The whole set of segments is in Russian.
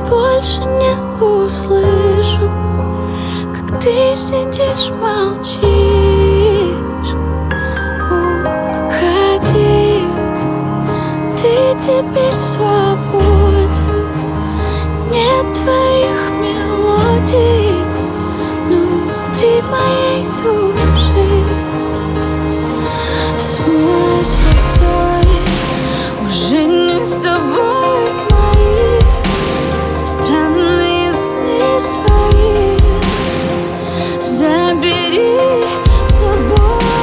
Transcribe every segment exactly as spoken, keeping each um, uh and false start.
больше не услышу, как ты сидишь, молчишь. Уходи, ты теперь свободен. Нет твоих мелодий внутри моей души. Смой слезой уже не с тобой мои странные сны свои. Забери с собой,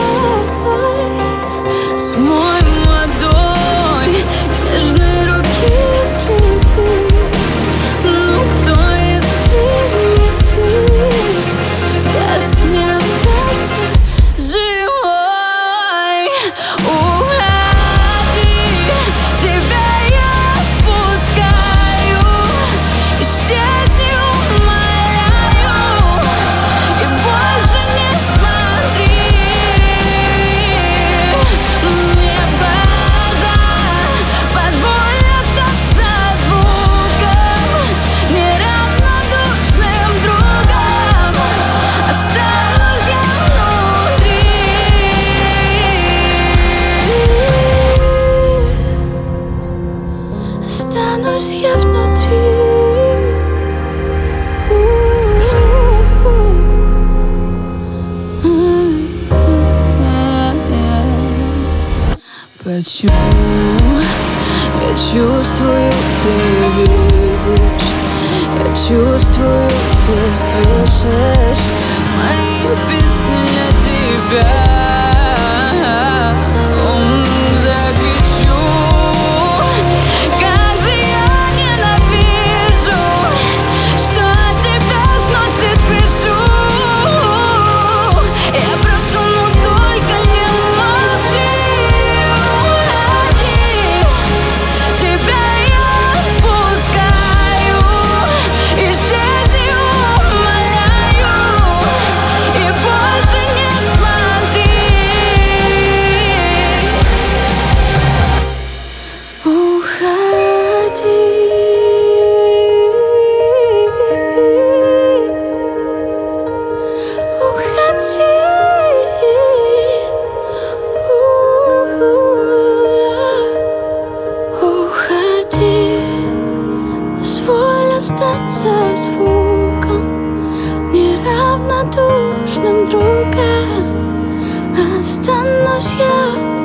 смой молодой нежной руки следы. Ну кто, если не ты? Даст мне остаться живой. Уходи, тебя я отпускаю. Исчезни, умоляю, и больше не смотри мне в глаза. Позволь остаться звуком, неравнодушным другом. Останусь я внутри. Останусь я внутри. Почему я чувствую, ты видишь? Я чувствую, ты слышишь мои песни для тебя. Ум, закричу, как же я ненавижу, что от тебя сносит крышу. Я прошу, ну только не молчи. Тебя я отпускаю. Исчезни, умоляю, и больше не смотри. Уходи. Уходи. Уходи. Позволь остаться звуком, неравнодушным другом. Останусь я